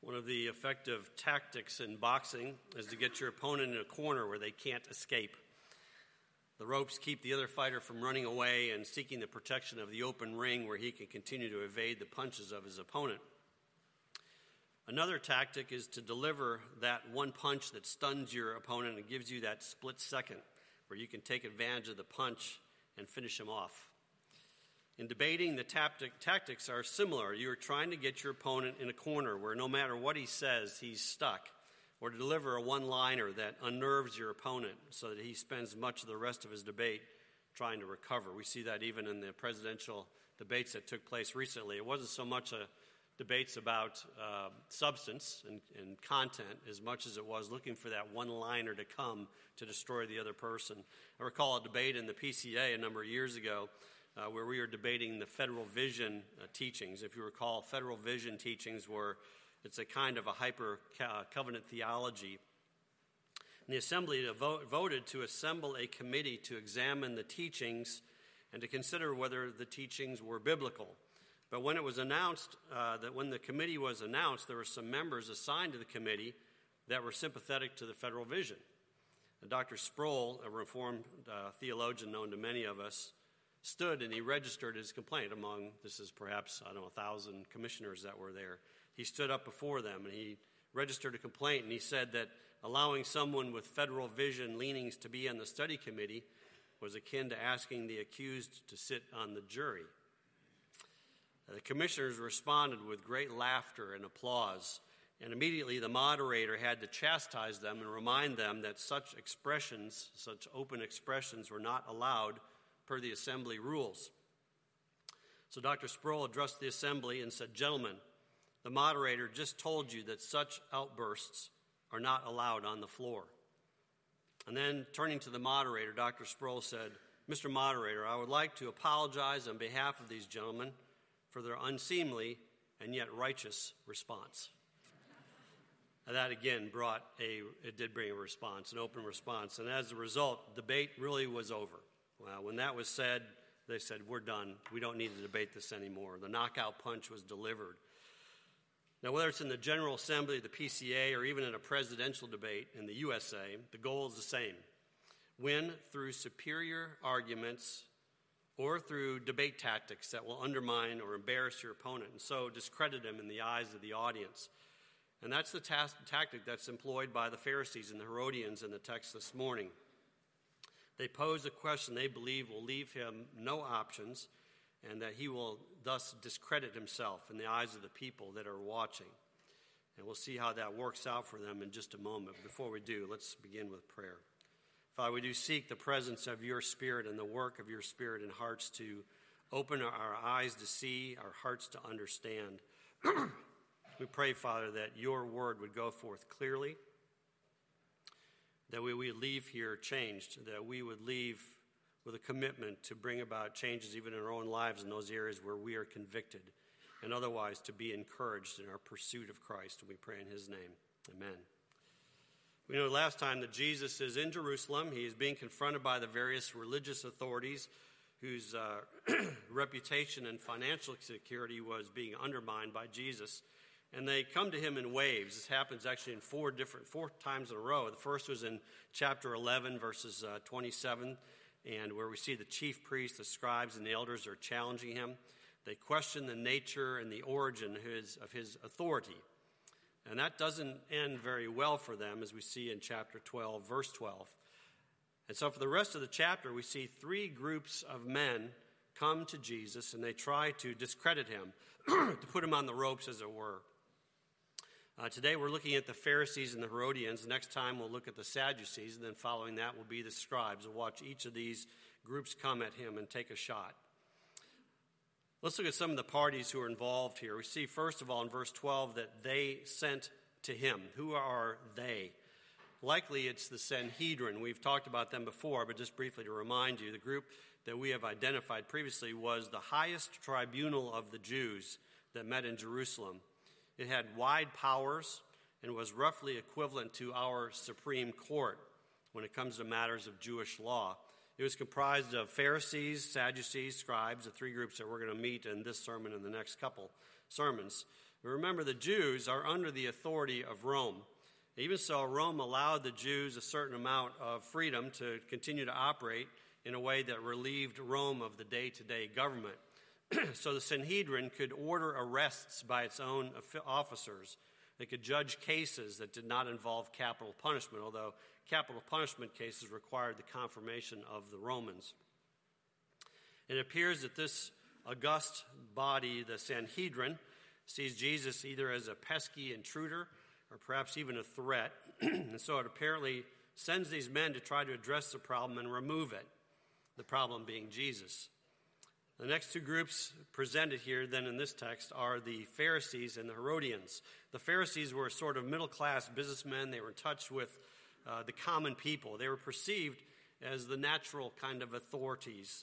One of the effective tactics in boxing is to get your opponent in a corner where they can't escape. The ropes keep the other fighter from running away and seeking the protection of the open ring where he can continue to evade the punches of his opponent. Another tactic is to deliver that one punch that stuns your opponent and gives you that split second where you can take advantage of the punch and finish him off. In debating, the tactics are similar. You're trying to get your opponent in a corner where no matter what he says, he's stuck, or to deliver a one-liner that unnerves your opponent so that he spends much of the rest of his debate trying to recover. We see that even in the presidential debates that took place recently. It wasn't so much debates about substance and content as much as it was looking for that one-liner to come to destroy the other person. I recall a debate in the PCA a number of years ago where we were debating the Federal Vision teachings. If you recall, Federal Vision teachings it's a kind of a hyper-covenant theology. And the Assembly voted to assemble a committee to examine the teachings and to consider whether the teachings were biblical. But when it was announced, when the committee was announced, there were some members assigned to the committee that were sympathetic to the Federal Vision. And Dr. Sproul, a Reformed theologian known to many of us, stood and he registered his complaint among, this is perhaps, 1,000 commissioners that were there. He stood up before them and he registered a complaint, and he said that allowing someone with Federal Vision leanings to be on the study committee was akin to asking the accused to sit on the jury. The commissioners responded with great laughter and applause, and immediately the moderator had to chastise them and remind them that such open expressions were not allowed per the assembly rules. So Dr. Sproul addressed the assembly and said, "Gentlemen, the moderator just told you that such outbursts are not allowed on the floor." And then turning to the moderator, Dr. Sproul said, "Mr. Moderator, I would like to apologize on behalf of these gentlemen for their unseemly and yet righteous response." And that again did bring a response, an open response. And as a result, debate really was over. When that was said, they said, "We're done. We don't need to debate this anymore." The knockout punch was delivered. Now, whether it's in the General Assembly, the PCA, or even in a presidential debate in the USA, the goal is the same. Win through superior arguments or through debate tactics that will undermine or embarrass your opponent and so discredit him in the eyes of the audience. And that's the tactic that's employed by the Pharisees and the Herodians in the text this morning. They pose a question they believe will leave him no options and that he will thus discredit himself in the eyes of the people that are watching. And we'll see how that works out for them in just a moment. Before we do, let's begin with prayer. Father, we do seek the presence of your Spirit and the work of your Spirit in hearts to open our eyes to see, our hearts to understand. We pray, Father, that your word would go forth clearly, that we would leave here changed, that we would leave with a commitment to bring about changes even in our own lives in those areas where we are convicted, and otherwise to be encouraged in our pursuit of Christ. And we pray in his name. Amen. We know last time that Jesus is in Jerusalem. He is being confronted by the various religious authorities whose reputation and financial security was being undermined by Jesus. And they come to him in waves. This happens actually in four times in a row. The first was in chapter 11, verses 27, and where we see the chief priests, the scribes, and the elders are challenging him. They question the nature and the origin of his authority. And that doesn't end very well for them, as we see in chapter 12, verse 12. And so for the rest of the chapter, we see three groups of men come to Jesus, and they try to discredit him, to put him on the ropes, as it were. Today we're looking at the Pharisees and the Herodians. Next time we'll look at the Sadducees, and then following that will be the scribes. We'll watch each of these groups come at him and take a shot. Let's look at some of the parties who are involved here. We see, first of all, in verse 12, that they sent to him. Who are they? Likely it's the Sanhedrin. We've talked about them before, but just briefly to remind you, the group that we have identified previously was the highest tribunal of the Jews that met in Jerusalem. It had wide powers and was roughly equivalent to our Supreme Court when it comes to matters of Jewish law. It was comprised of Pharisees, Sadducees, scribes, the three groups that we're going to meet in this sermon and the next couple sermons. Remember, the Jews are under the authority of Rome. Even so, Rome allowed the Jews a certain amount of freedom to continue to operate in a way that relieved Rome of the day-to-day government. So the Sanhedrin could order arrests by its own officers. They could judge cases that did not involve capital punishment, although capital punishment cases required the confirmation of the Romans. It appears that this august body, the Sanhedrin, sees Jesus either as a pesky intruder or perhaps even a threat, and so it apparently sends these men to try to address the problem and remove it, the problem being Jesus. The next two groups presented here then in this text are the Pharisees and the Herodians. The Pharisees were sort of middle-class businessmen. They were in touch with the common people. They were perceived as the natural kind of authorities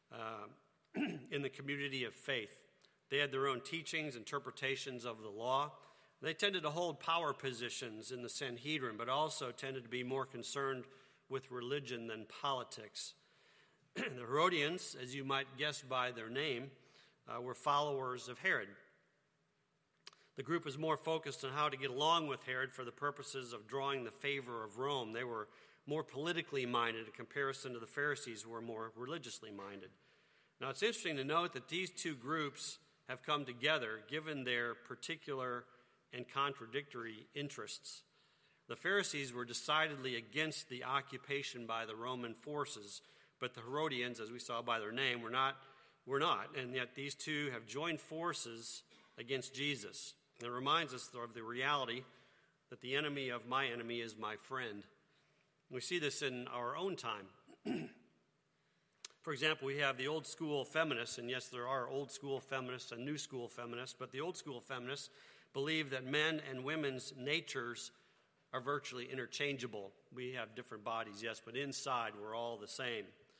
in the community of faith. They had their own teachings, interpretations of the law. They tended to hold power positions in the Sanhedrin, but also tended to be more concerned with religion than politics. The Herodians, as you might guess by their name, were followers of Herod. The group was more focused on how to get along with Herod for the purposes of drawing the favor of Rome. They were more politically minded in comparison to the Pharisees, who were more religiously minded. Now, it's interesting to note that these two groups have come together given their particular and contradictory interests. The Pharisees were decidedly against the occupation by the Roman forces, but the Herodians, as we saw by their name, were not, and yet these two have joined forces against Jesus. And it reminds us of the reality that the enemy of my enemy is my friend. We see this in our own time. For example, we have the old school feminists, and yes, there are old school feminists and new school feminists, but the old school feminists believe that men and women's natures are virtually interchangeable. We have different bodies, yes, but inside we're all the same.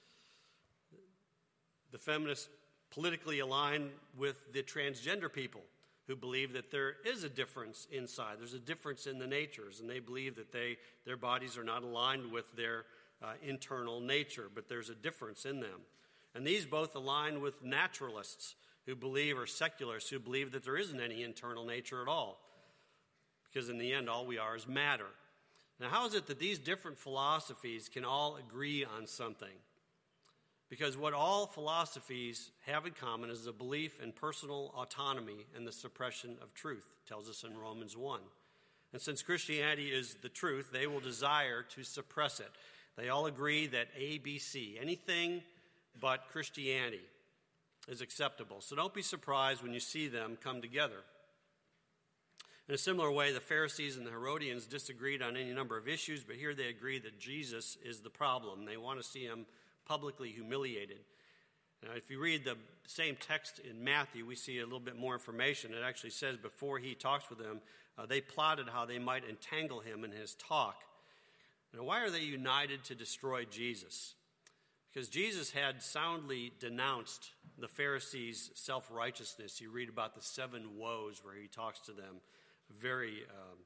The feminists politically align with the transgender people who believe that there is a difference inside. There's a difference in the natures, and they believe that their bodies are not aligned with their internal nature, but there's a difference in them. And these both align with naturalists who believe, or secularists who believe that there isn't any internal nature at all, because in the end all we are is matter. Now, how is it that these different philosophies can all agree on something? Because what all philosophies have in common is a belief in personal autonomy and the suppression of truth, tells us in Romans 1. And since Christianity is the truth, they will desire to suppress it. They all agree that ABC, anything but Christianity, is acceptable. So don't be surprised when you see them come together. In a similar way, the Pharisees and the Herodians disagreed on any number of issues, but here they agree that Jesus is the problem. They want to see him publicly humiliated. Now, if you read the same text in Matthew, we see a little bit more information. It actually says before he talks with them, they plotted how they might entangle him in his talk. Now, why are they united to destroy Jesus? Because Jesus had soundly denounced the Pharisees' self-righteousness. You read about the 7 woes where he talks to them. Very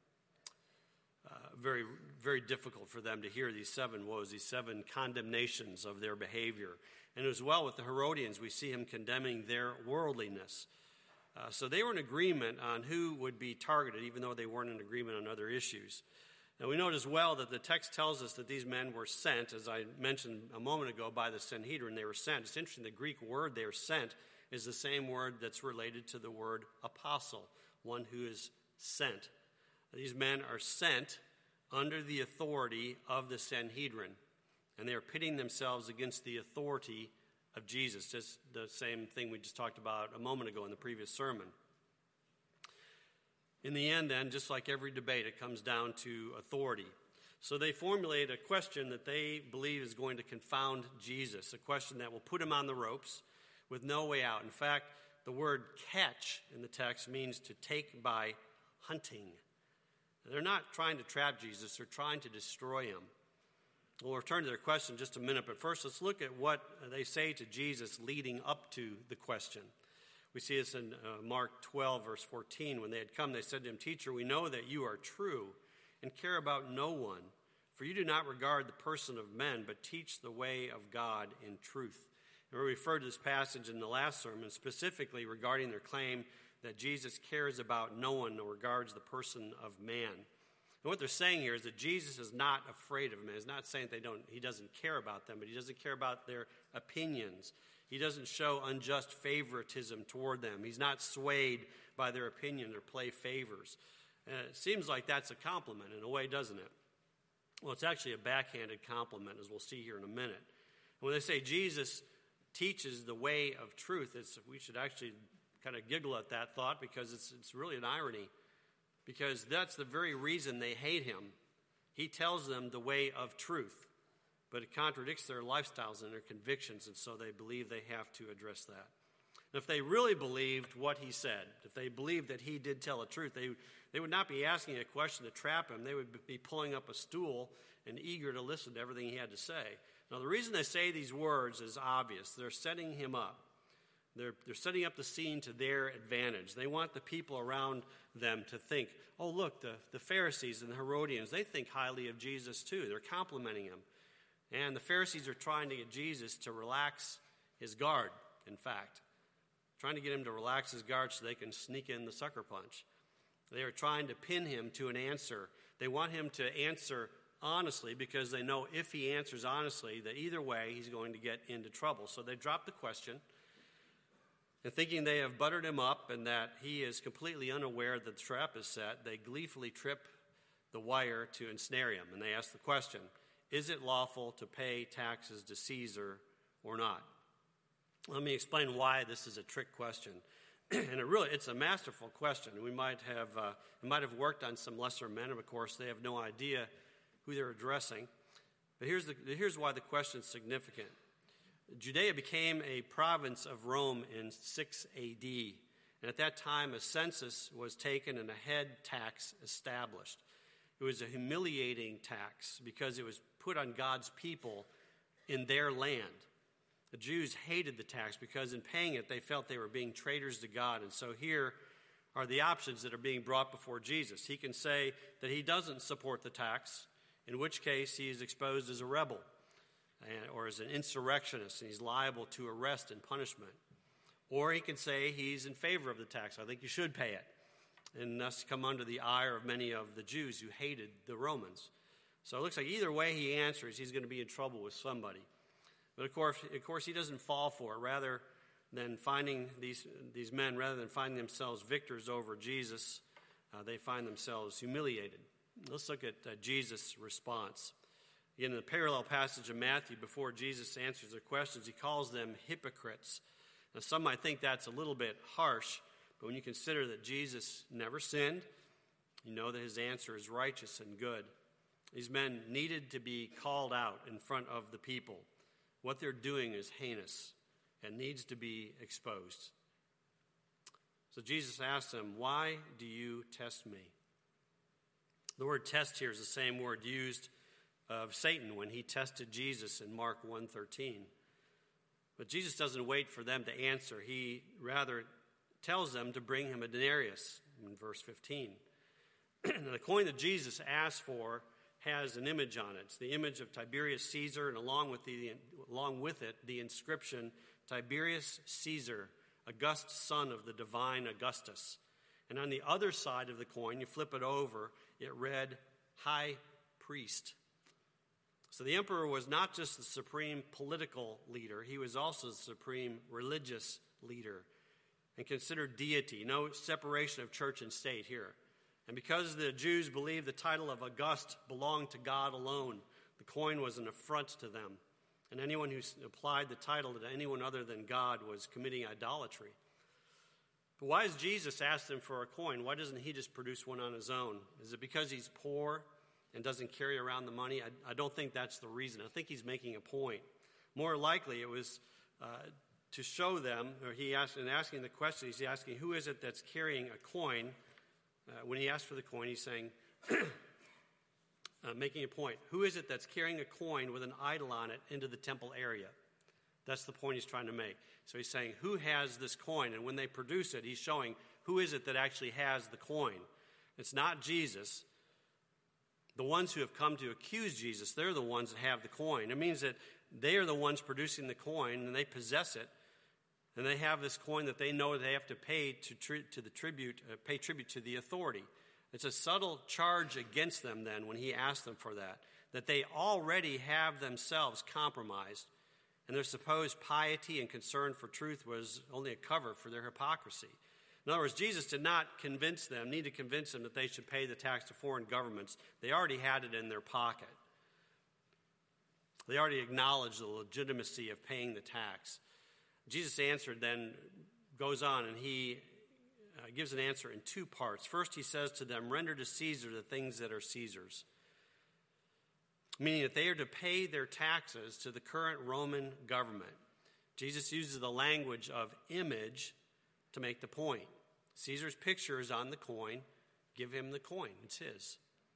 difficult for them to hear these 7 woes, these 7 condemnations of their behavior. And as well with the Herodians, we see him condemning their worldliness. So they were in agreement on who would be targeted, even though they weren't in agreement on other issues. Now, we note as well that the text tells us that these men were sent, as I mentioned a moment ago, by the Sanhedrin. They were sent. It's interesting, the Greek word they are sent is the same word that's related to the word apostle, one who is sent. These men are sent under the authority of the Sanhedrin, and they are pitting themselves against the authority of Jesus, just the same thing we just talked about a moment ago in the previous sermon. In the end, then, just like every debate, it comes down to authority. So they formulate a question that they believe is going to confound Jesus, a question that will put him on the ropes with no way out. In fact, the word catch in the text means to take by hunting. They're not trying to trap Jesus, they're trying to destroy him. We'll return to their question in just a minute, but first let's look at what they say to Jesus leading up to the question. We see this in Mark 12, verse 14. When they had come, they said to him, "Teacher, we know that you are true and care about no one, for you do not regard the person of men, but teach the way of God in truth." And we referred to this passage in the last sermon, specifically regarding their claim that Jesus cares about no one or regards the person of man. And what they're saying here is that Jesus is not afraid of them. He's not saying he doesn't care about them, but he doesn't care about their opinions. He doesn't show unjust favoritism toward them. He's not swayed by their opinion or play favors. It seems like that's a compliment in a way, doesn't it? Well, it's actually a backhanded compliment, as we'll see here in a minute. And when they say Jesus teaches the way of truth, we should actually kind of giggle at that thought, because it's really an irony, because that's the very reason they hate him. He tells them the way of truth, but it contradicts their lifestyles and their convictions, and so they believe they have to address that. And if they really believed what he said, if they believed that he did tell the truth, they would not be asking a question to trap him. They would be pulling up a stool and eager to listen to everything he had to say. Now, the reason they say these words is obvious. They're setting him up. They're setting up the scene to their advantage. They want the people around them to think, oh, look, the Pharisees and the Herodians, they think highly of Jesus too. They're complimenting him. And the Pharisees are trying to get Jesus to relax his guard, in fact. Trying to get him to relax his guard so they can sneak in the sucker punch. They are trying to pin him to an answer. They want him to answer honestly, because they know if he answers honestly that either way he's going to get into trouble. So they drop the question, and thinking they have buttered him up and that he is completely unaware that the trap is set, they gleefully trip the wire to ensnare him. And they ask the question, is it lawful to pay taxes to Caesar or not? Let me explain why this is a trick question. And it's a masterful question. We might have worked on some lesser men, and of course they have no idea who they're addressing. But here's why the question is significant. Judea became a province of Rome in 6 A.D., and at that time a census was taken and a head tax established. It was a humiliating tax because it was put on God's people in their land. The Jews hated the tax because in paying it they felt they were being traitors to God. And so here are the options that are being brought before Jesus. He can say that he doesn't support the tax, in which case he is exposed as a rebel or as an insurrectionist, and he's liable to arrest and punishment. Or he can say he's in favor of the tax. I think you should pay it, and thus come under the ire of many of the Jews who hated the Romans. So it looks like either way he answers, he's going to be in trouble with somebody. But of course, he doesn't fall for it. Rather than finding these men, rather than finding themselves victors over Jesus, they find themselves humiliated. Let's look at Jesus' response. Again, in the parallel passage of Matthew, before Jesus answers their questions, he calls them hypocrites. Now, some might think that's a little bit harsh, but when you consider that Jesus never sinned, you know that his answer is righteous and good. These men needed to be called out in front of the people. What they're doing is heinous and needs to be exposed. So Jesus asked them, why do you test me? The word test here is the same word used of Satan when he tested Jesus in Mark 1:13. But Jesus doesn't wait for them to answer. He rather tells them to bring him a denarius in verse 15. The coin that Jesus asked for has an image on it. It's the image of Tiberius Caesar, and along with it, the inscription, Tiberius Caesar, august son of the divine Augustus. And on the other side of the coin, you flip it over, it read, High Priest. So the emperor was not just the supreme political leader, he was also the supreme religious leader and considered deity. No separation of church and state here. And because the Jews believed the title of August belonged to God alone, the coin was an affront to them. And anyone who applied the title to anyone other than God was committing idolatry. But why does Jesus ask them for a coin? Why doesn't he just produce one on his own? Is it because he's poor and doesn't carry around the money? I don't think that's the reason. I think he's making a point. More likely it was to show them, or in asking the question, he's asking, who is it that's carrying a coin? When he asked for the coin, he's saying, making a point. Who is it that's carrying a coin with an idol on it into the temple area? That's the point he's trying to make. So he's saying, who has this coin? And when they produce it, he's showing who is it that actually has the coin. It's not Jesus. The ones who have come to accuse Jesus, they're the ones that have the coin. It means that they are the ones producing the coin, and they possess it. And they have this coin that they know they have to pay pay tribute to the authority. It's a subtle charge against them then when he asked them for that they already have themselves compromised, and their supposed piety and concern for truth was only a cover for their hypocrisy. In other words, Jesus did not need to convince them that they should pay the tax to foreign governments. They already had it in their pocket. They already acknowledged the legitimacy of paying the tax. Jesus answered then, goes on, and he gives an answer in two parts. First, he says to them, render to Caesar the things that are Caesar's, meaning that they are to pay their taxes to the current Roman government. Jesus uses the language of image to make the point. Caesar's picture is on the coin. Give him the coin. It's his.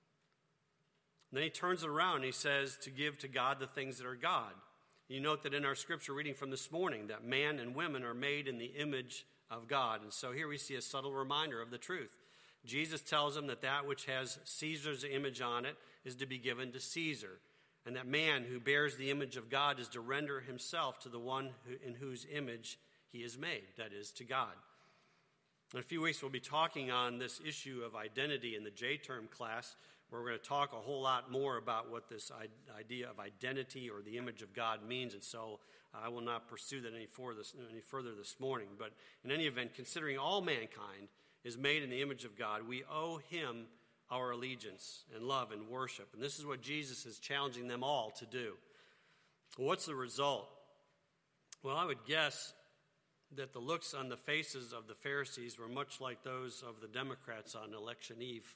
And then he turns it around and he says to give to God the things that are God. You note that in our scripture reading from this morning that man and women are made in the image of God. And so here we see a subtle reminder of the truth. Jesus tells them that which has Caesar's image on it is to be given to Caesar. And that man who bears the image of God is to render himself to the one in whose image he is made, that is, to God. In a few weeks, we'll be talking on this issue of identity in the J-term class, where we're going to talk a whole lot more about what this idea of identity or the image of God means. And so I will not pursue that any further this morning. But in any event, considering all mankind is made in the image of God, we owe him our allegiance and love and worship. And this is what Jesus is challenging them all to do. Well, what's the result? Well, I would guess that the looks on the faces of the Pharisees were much like those of the Democrats on election eve.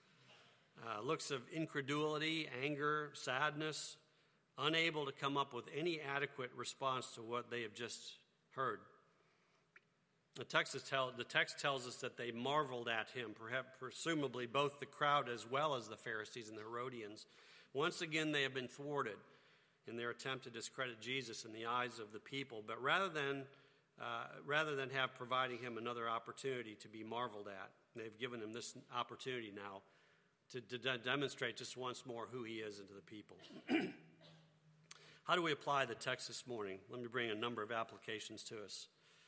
Looks of incredulity, anger, sadness, unable to come up with any adequate response to what they have just heard. The text tells us that they marveled at him, perhaps presumably both the crowd as well as the Pharisees and the Herodians. Once again, they have been thwarted in their attempt to discredit Jesus in the eyes of the people, but rather than have providing him another opportunity to be marveled at, they've given him this opportunity now to demonstrate just once more who he is to the people. How do we apply the text this morning? Let me bring a number of applications to us.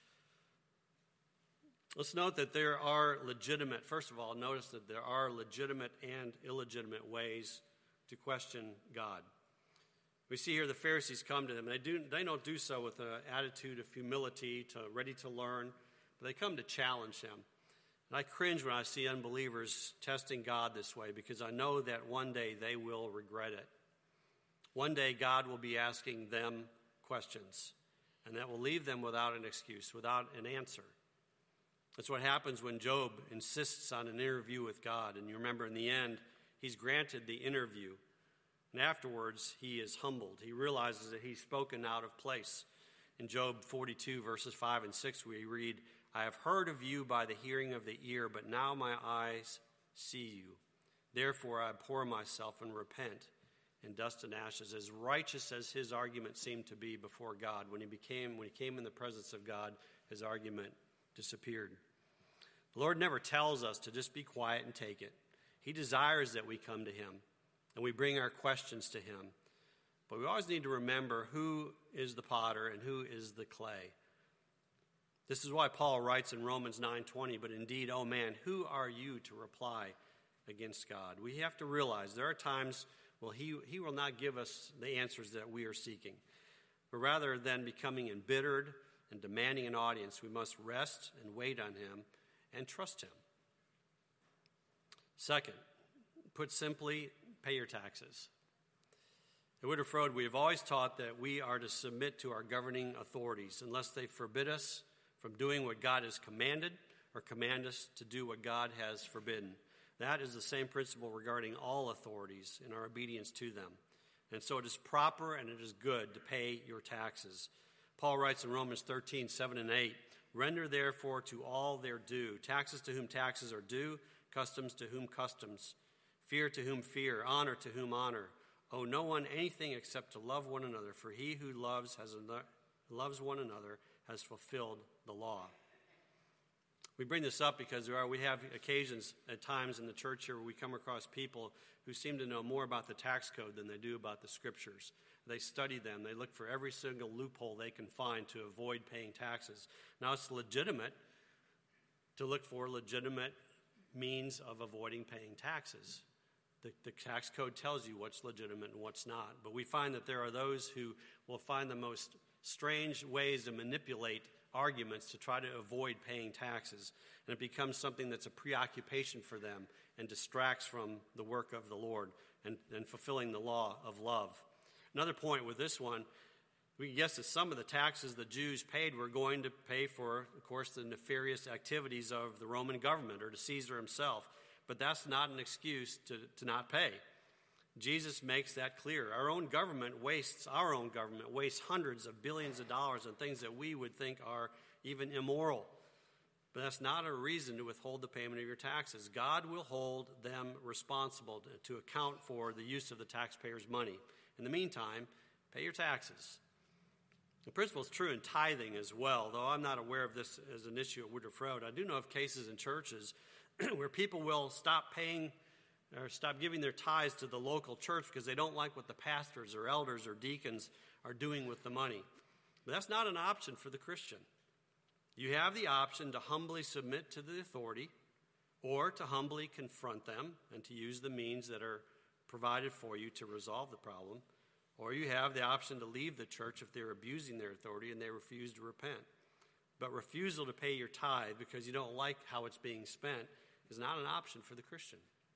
Let's note that there are first of all, notice that there are legitimate and illegitimate ways to question God. We see here the Pharisees come to him. They don't do so with an attitude of humility, ready to learn, but they come to challenge him. And I cringe when I see unbelievers testing God this way, because I know that one day they will regret it. One day God will be asking them questions, and that will leave them without an excuse, without an answer. That's what happens when Job insists on an interview with God. And you remember in the end, he's granted the interview. And afterwards, he is humbled. He realizes that he's spoken out of place. In Job 42, verses 5 and 6, we read, I have heard of you by the hearing of the ear, but now my eyes see you. Therefore I abhor myself and repent in dust and ashes. As righteous as his argument seemed to be before God, when he came in the presence of God, his argument disappeared. The Lord never tells us to just be quiet and take it. He desires that we come to him and we bring our questions to him. But we always need to remember who is the potter and who is the clay. This is why Paul writes in Romans 9:20, but indeed, oh man, who are you to reply against God? We have to realize there are times, he will not give us the answers that we are seeking. But rather than becoming embittered and demanding an audience, we must rest and wait on him and trust him. Second, put simply, pay your taxes. At Woodruff Road, we have always taught that we are to submit to our governing authorities unless they forbid us from doing what God has commanded or command us to do what God has forbidden. That is the same principle regarding all authorities in our obedience to them. And so it is proper and it is good to pay your taxes. Paul writes in Romans 13:7 and 8, render therefore to all their due, taxes to whom taxes are due, customs to whom customs, fear to whom fear, honor to whom honor. Owe no one anything except to love one another, for he who loves one another has fulfilled the law. We bring this up because we have occasions at times in the church here where we come across people who seem to know more about the tax code than they do about the scriptures. They study them. They look for every single loophole they can find to avoid paying taxes. Now, it's legitimate to look for legitimate means of avoiding paying taxes. The tax code tells you what's legitimate and what's not. But we find that there are those who will find the most strange ways to manipulate arguments to try to avoid paying taxes. And it becomes something that's a preoccupation for them and distracts from the work of the Lord and fulfilling the law of love. Another point with this one, we can guess that some of the taxes the Jews paid were going to pay for, of course, the nefarious activities of the Roman government or to Caesar himself. But that's not an excuse to not pay. Jesus makes that clear. Our own government wastes hundreds of billions of dollars on things that we would think are even immoral. But that's not a reason to withhold the payment of your taxes. God will hold them responsible to account for the use of the taxpayers' money. In the meantime, pay your taxes. The principle is true in tithing as well, though I'm not aware of this as an issue at Woodruff Road. I do know of cases in churches where people will stop paying or stop giving their tithes to the local church because they don't like what the pastors or elders or deacons are doing with the money. But that's not an option for the Christian. You have the option to humbly submit to the authority or to humbly confront them and to use the means that are provided for you to resolve the problem. Or you have the option to leave the church if they're abusing their authority and they refuse to repent. But refusal to pay your tithe because you don't like how it's being spent is not an option for the Christian.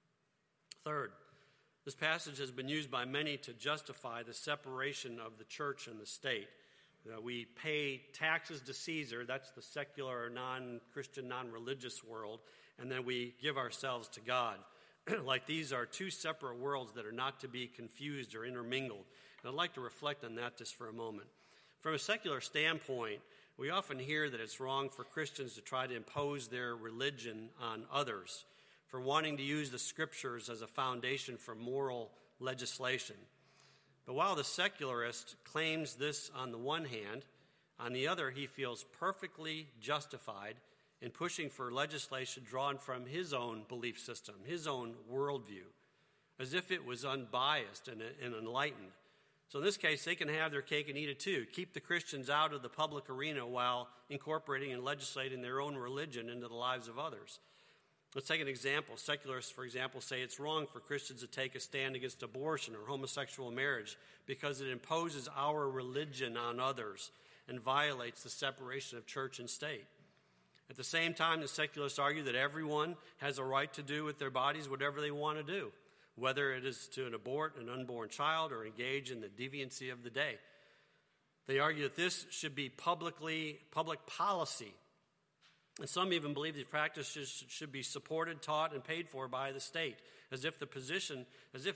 Third, this passage has been used by many to justify the separation of the church and the state. We pay taxes to Caesar, that's the secular, non-Christian, non-religious world, and then we give ourselves to God. Like these are two separate worlds that are not to be confused or intermingled. And I'd like to reflect on that just for a moment. From a secular standpoint, we often hear that it's wrong for Christians to try to impose their religion on others, for wanting to use the scriptures as a foundation for moral legislation. But while the secularist claims this on the one hand, on the other he feels perfectly justified in pushing for legislation drawn from his own belief system, his own worldview, as if it was unbiased and enlightened. So in this case, they can have their cake and eat it too. Keep the Christians out of the public arena while incorporating and legislating their own religion into the lives of others. Let's take an example. Secularists, for example, say it's wrong for Christians to take a stand against abortion or homosexual marriage because it imposes our religion on others and violates the separation of church and state. At the same time, the secularists argue that everyone has a right to do with their bodies whatever they want to do, whether it is to abort an unborn child or engage in the deviancy of the day. They argue that this should be public policy. And some even believe these practices should be supported, taught, and paid for by the state, as if that position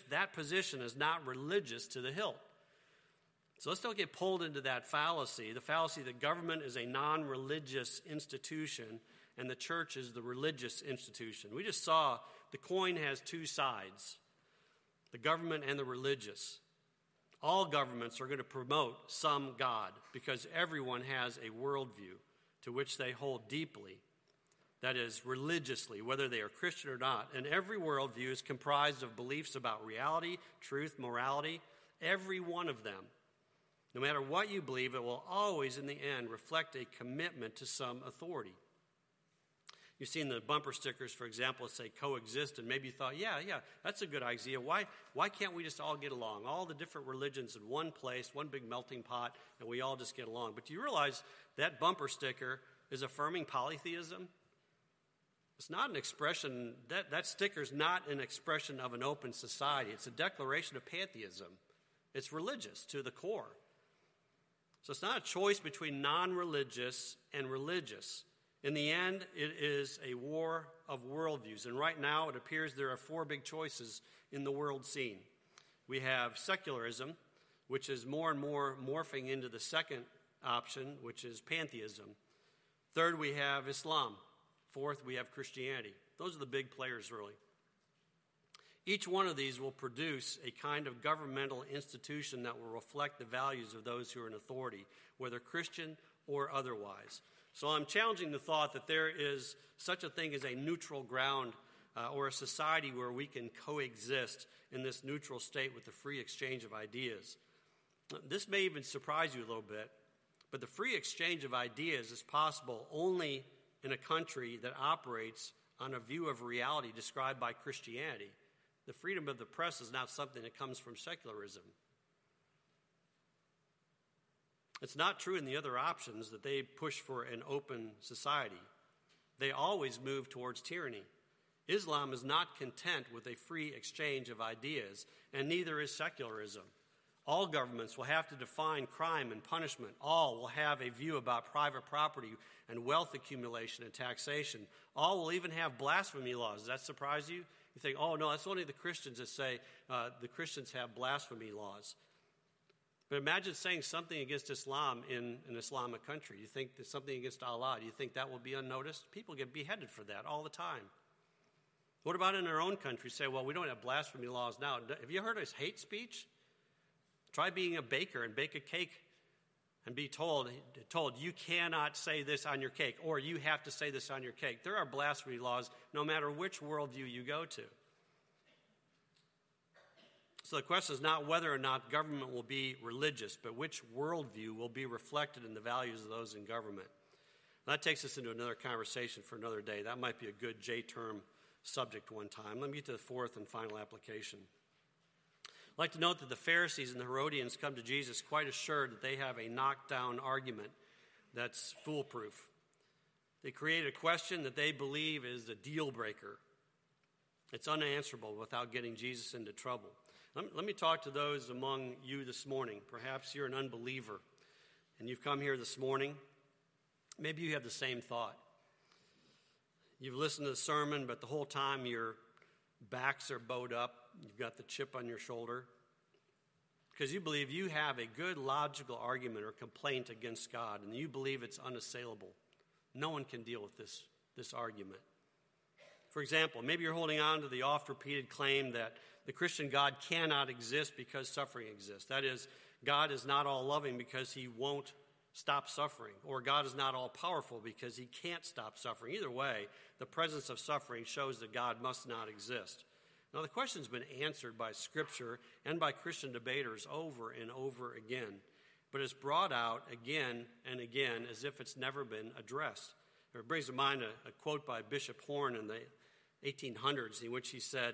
is not religious to the hilt. So let's don't get pulled into that fallacy, the fallacy that government is a non-religious institution and the church is the religious institution. We just saw the coin has two sides, the government and the religious. All governments are going to promote some God because everyone has a worldview to which they hold deeply, that is, religiously, whether they are Christian or not. And every worldview is comprised of beliefs about reality, truth, morality, every one of them. No matter what you believe, it will always, in the end, reflect a commitment to some authority. You've seen the bumper stickers, for example, that say coexist, and maybe you thought, yeah, that's a good idea. Why can't we just all get along? All the different religions in one place, one big melting pot, and we all just get along. But do you realize that bumper sticker is affirming polytheism? It's not an expression, that sticker is not an expression of an open society. It's a declaration of pantheism. It's religious to the core. So it's not a choice between non-religious and religious. In the end, it is a war of worldviews. And right now, it appears there are four big choices in the world scene. We have secularism, which is more and more morphing into the second option, which is pantheism. Third, we have Islam. Fourth, we have Christianity. Those are the big players, really. Each one of these will produce a kind of governmental institution that will reflect the values of those who are in authority, whether Christian or otherwise. So I'm challenging the thought that there is such a thing as a neutral ground or a society where we can coexist in this neutral state with the free exchange of ideas. This may even surprise you a little bit, but the free exchange of ideas is possible only in a country that operates on a view of reality described by Christianity. The freedom of the press is not something that comes from secularism. It's not true in the other options that they push for an open society. They always move towards tyranny. Islam is not content with a free exchange of ideas, and neither is secularism. All governments will have to define crime and punishment. All will have a view about private property and wealth accumulation and taxation. All will even have blasphemy laws. Does that surprise you? You think, oh, no, that's only the Christians that say the Christians have blasphemy laws. But imagine saying something against Islam in an Islamic country. You think there's something against Allah. Do you think that will be unnoticed? People get beheaded for that all the time. What about in our own country? Say, well, we don't have blasphemy laws now. Have you heard of hate speech? Try being a baker and bake a cake and be told you cannot say this on your cake, or you have to say this on your cake. There are blasphemy laws no matter which worldview you go to. So the question is not whether or not government will be religious, but which worldview will be reflected in the values of those in government. And that takes us into another conversation for another day. That might be a good J-term subject one time. Let me get to the fourth and final application. I'd like to note that the Pharisees and the Herodians come to Jesus quite assured that they have a knockdown argument that's foolproof. They create a question that they believe is a deal breaker. It's unanswerable without getting Jesus into trouble. Let me talk to those among you this morning. Perhaps you're an unbeliever and you've come here this morning. Maybe you have the same thought. You've listened to the sermon, but the whole time your backs are bowed up. You've got the chip on your shoulder because you believe you have a good logical argument or complaint against God, and you believe it's unassailable. No one can deal with this argument. For example, maybe you're holding on to the oft-repeated claim that the Christian God cannot exist because suffering exists. That is, God is not all-loving because he won't stop suffering, or God is not all-powerful because he can't stop suffering. Either way, the presence of suffering shows that God must not exist. Now, the question's been answered by Scripture and by Christian debaters over and over again, but it's brought out again and again as if it's never been addressed. It brings to mind a quote by Bishop Horn in the 1800s in which he said,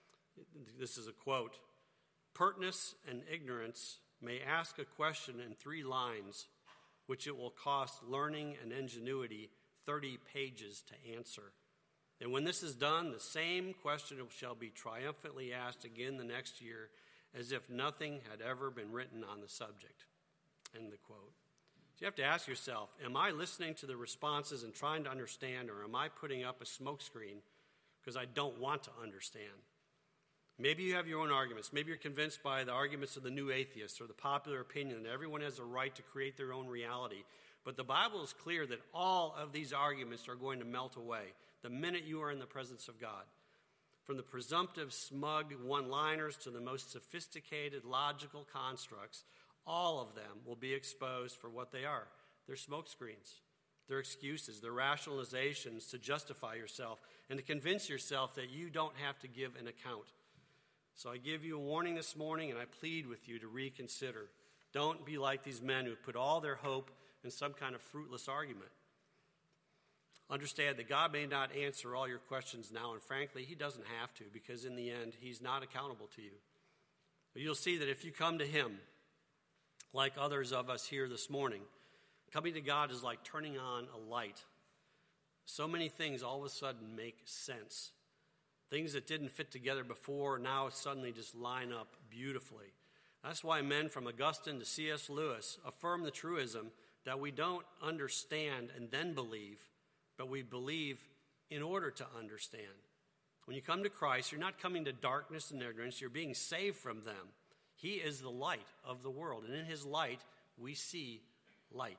this is a quote, "Pertness and ignorance may ask a question in 3 lines, which it will cost learning and ingenuity 30 pages to answer. And when this is done, the same question shall be triumphantly asked again the next year, as if nothing had ever been written on the subject." End the quote. So you have to ask yourself, am I listening to the responses and trying to understand, or am I putting up a smokescreen because I don't want to understand? Maybe you have your own arguments. Maybe you're convinced by the arguments of the new atheists or the popular opinion that everyone has a right to create their own reality. But the Bible is clear that all of these arguments are going to melt away the minute you are in the presence of God. From the presumptive, smug one-liners to the most sophisticated, logical constructs, all of them will be exposed for what they are. They're smokescreens. They're excuses. They're rationalizations to justify yourself and to convince yourself that you don't have to give an account. So I give you a warning this morning, and I plead with you to reconsider. Don't be like these men who put all their hope in some kind of fruitless argument. Understand that God may not answer all your questions now, and frankly, he doesn't have to, because in the end, he's not accountable to you. But you'll see that if you come to him, like others of us here this morning, coming to God is like turning on a light. So many things all of a sudden make sense. Things that didn't fit together before now suddenly just line up beautifully. That's why men from Augustine to C.S. Lewis affirm the truism that we don't understand and then believe, but we believe in order to understand. When you come to Christ, you're not coming to darkness and ignorance. You're being saved from them. He is the light of the world, and in his light, we see light.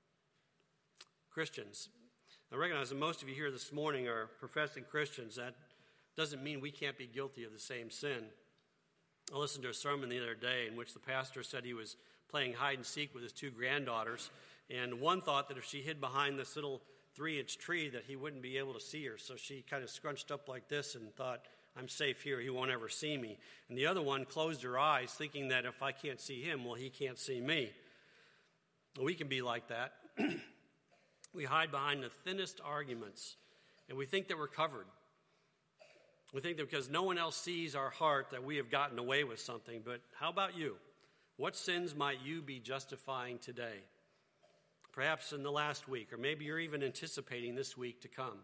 Christians, I recognize that most of you here this morning are professing Christians. That doesn't mean we can't be guilty of the same sin. I listened to a sermon the other day in which the pastor said he was playing hide and seek with his 2 granddaughters, and one thought that if she hid behind this little 3-inch tree that he wouldn't be able to see her. So she kind of scrunched up like this and thought, I'm safe here. He won't ever see me. And the other one closed her eyes, thinking that if I can't see him, well, he can't see me. We can be like that. We hide behind the thinnest arguments, and we think that we're covered. We think that because no one else sees our heart that we have gotten away with something. But how about you? What sins might you be justifying today? Perhaps in the last week, or maybe you're even anticipating this week to come.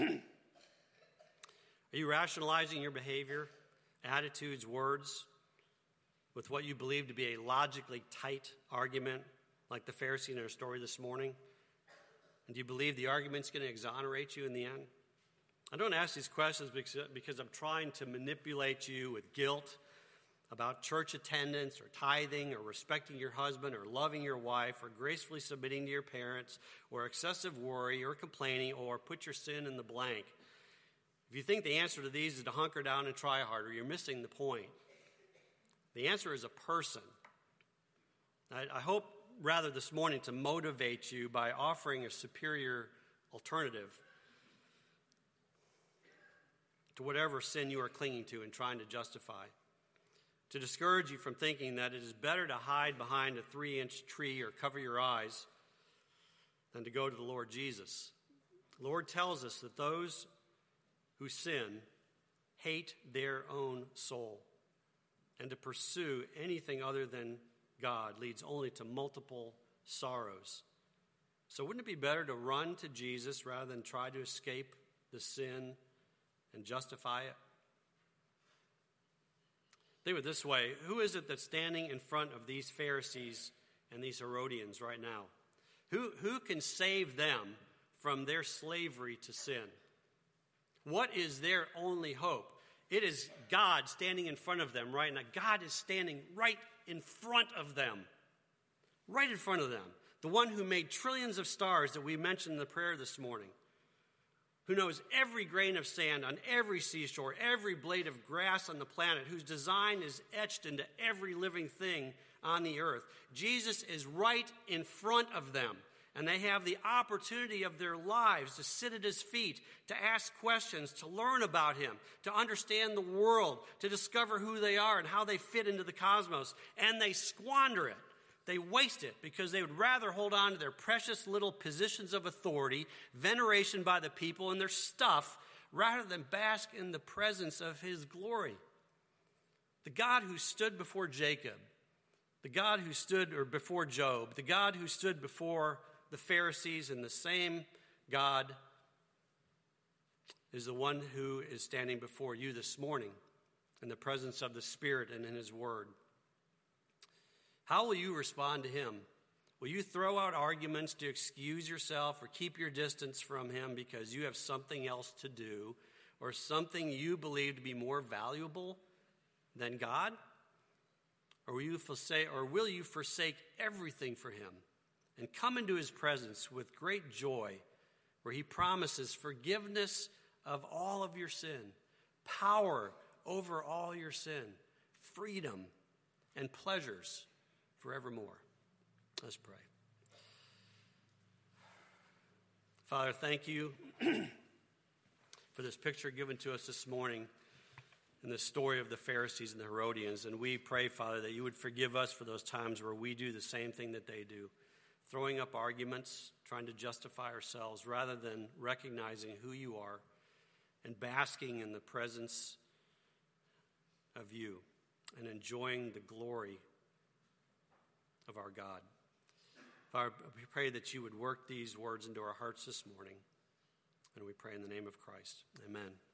Are you rationalizing your behavior, attitudes, words with what you believe to be a logically tight argument, like the Pharisee in our story this morning? And do you believe the argument's going to exonerate you in the end? I don't ask these questions because I'm trying to manipulate you with guilt about church attendance or tithing or respecting your husband or loving your wife or gracefully submitting to your parents or excessive worry or complaining or put your sin in the blank. If you think the answer to these is to hunker down and try harder, you're missing the point. The answer is a person. I hope rather this morning to motivate you by offering a superior alternative to whatever sin you are clinging to and trying to justify. To discourage you from thinking that it is better to hide behind a 3-inch tree or cover your eyes than to go to the Lord Jesus. The Lord tells us that those who sin hate their own soul, and to pursue anything other than God leads only to multiple sorrows. So wouldn't it be better to run to Jesus rather than try to escape the sin and justify it? Think of it this way. Who is it that's standing in front of these Pharisees and these Herodians right now? Who can save them from their slavery to sin? What is their only hope? It is God standing in front of them right now. God is standing right in front of them. Right in front of them. The one who made trillions of stars that we mentioned in the prayer this morning. Who knows every grain of sand on every seashore, every blade of grass on the planet, whose design is etched into every living thing on the earth. Jesus is right in front of them, and they have the opportunity of their lives to sit at his feet, to ask questions, to learn about him, to understand the world, to discover who they are and how they fit into the cosmos, and they squander it. They waste it because they would rather hold on to their precious little positions of authority, veneration by the people, and their stuff, rather than bask in the presence of his glory. The God who stood before Jacob, the God who stood before Job, the God who stood before the Pharisees, and the same God is the one who is standing before you this morning in the presence of the Spirit and in his word. How will you respond to him? Will you throw out arguments to excuse yourself or keep your distance from him because you have something else to do or something you believe to be more valuable than God? Or will you forsake everything for him and come into his presence with great joy where he promises forgiveness of all of your sin, power over all your sin, freedom and pleasures forevermore? Let's pray. Father, thank you for this picture given to us this morning in the story of the Pharisees and the Herodians. And we pray, Father, that you would forgive us for those times where we do the same thing that they do, throwing up arguments, trying to justify ourselves rather than recognizing who you are and basking in the presence of you and enjoying the glory of our God. Father, we pray that you would work these words into our hearts this morning. And we pray in the name of Christ. Amen.